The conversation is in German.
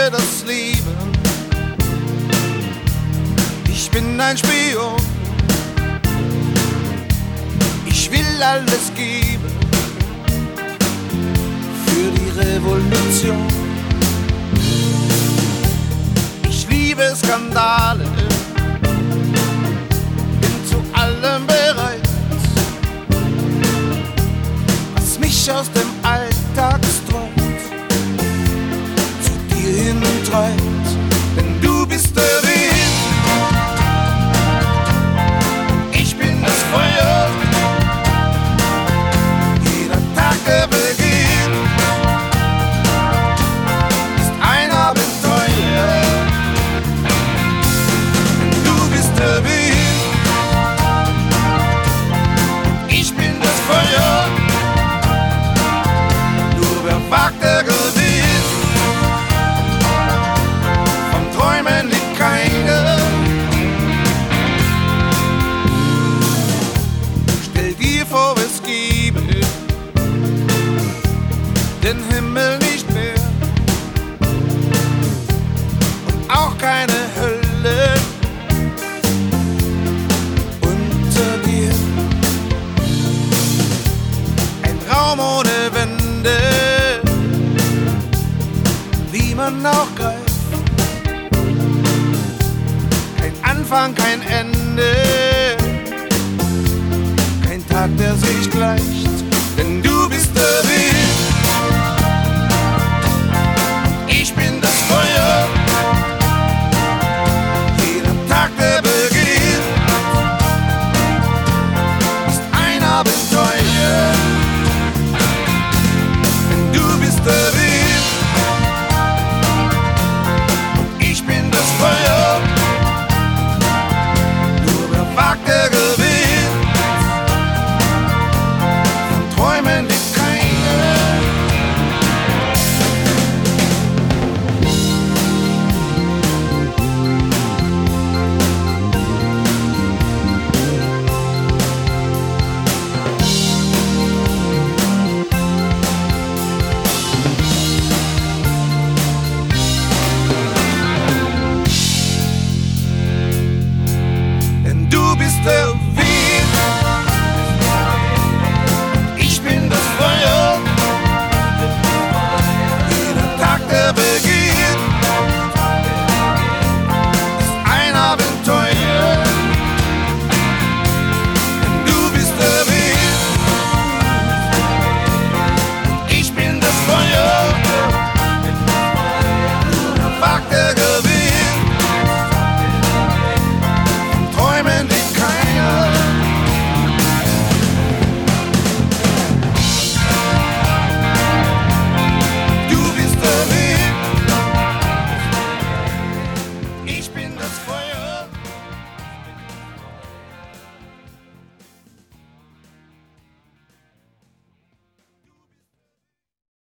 liebe das Leben. Ich bin ein Spion. Ich will alles geben für die Revolution. Ich liebe Skandale, bin zu allem bereit, was mich aus dem Alltagstrott zu dir hintreibt. Denn du bist der Wind, ich bin das Feuer. Jeder Tag, der Beginn, ist ein Abenteuer. Denn du bist der Wind, ich bin das Feuer. Nur wer wagt, der gewinnt. Vom Träumen liegt keiner. Stell dir vor, es gäbe den Himmel nicht mehr und auch keine Hölle unter dir. Ein Raum ohne Wände, wie man auch greift. Kein Anfang, kein Ende, kein Tag, der sich gleicht.